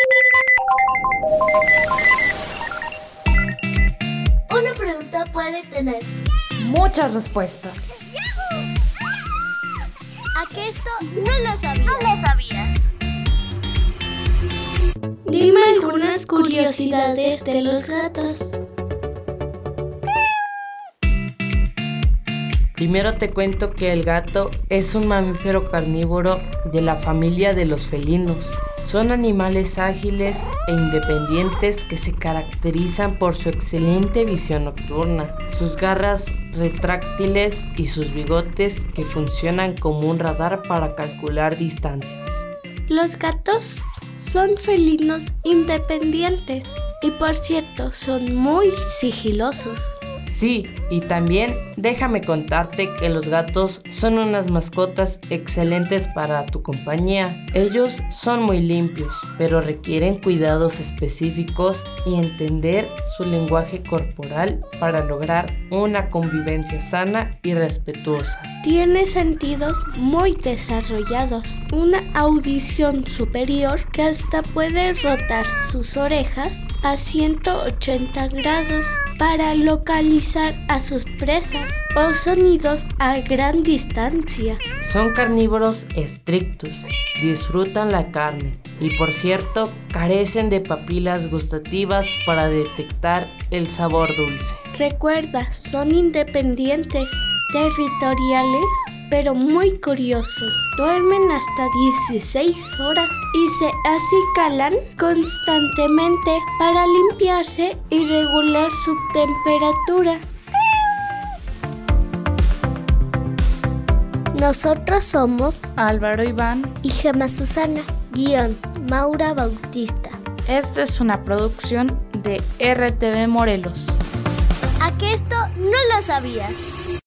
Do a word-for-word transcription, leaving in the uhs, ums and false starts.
Una pregunta puede tener muchas respuestas. ¿A qué esto no lo sabías? No lo sabías. Dime algunas curiosidades de los gatos. Primero te cuento que el gato es un mamífero carnívoro de la familia de los felinos. Son animales ágiles e independientes que se caracterizan por su excelente visión nocturna, sus garras retráctiles y sus bigotes que funcionan como un radar para calcular distancias. Los gatos son felinos independientes y, por cierto, son muy sigilosos. Sí, y también déjame contarte que los gatos son unas mascotas excelentes para tu compañía. Ellos son muy limpios, pero requieren cuidados específicos y entender su lenguaje corporal para lograr una convivencia sana y respetuosa. Tiene sentidos muy desarrollados, una audición superior que hasta puede rotar sus orejas a ciento ochenta grados para localizar a sus presas o sonidos a gran distancia. Son carnívoros estrictos, disfrutan la carne y, por cierto, carecen de papilas gustativas para detectar el sabor dulce. Recuerda, son independientes, territoriales, pero muy curiosos. Duermen hasta dieciséis horas y se acicalan constantemente para limpiarse y regular su temperatura. Nosotros somos Álvaro Iván. y Gemma Susana. Guión, Maura Bautista. Esto es una producción de R T V Morelos. ¿A qué esto no lo sabías?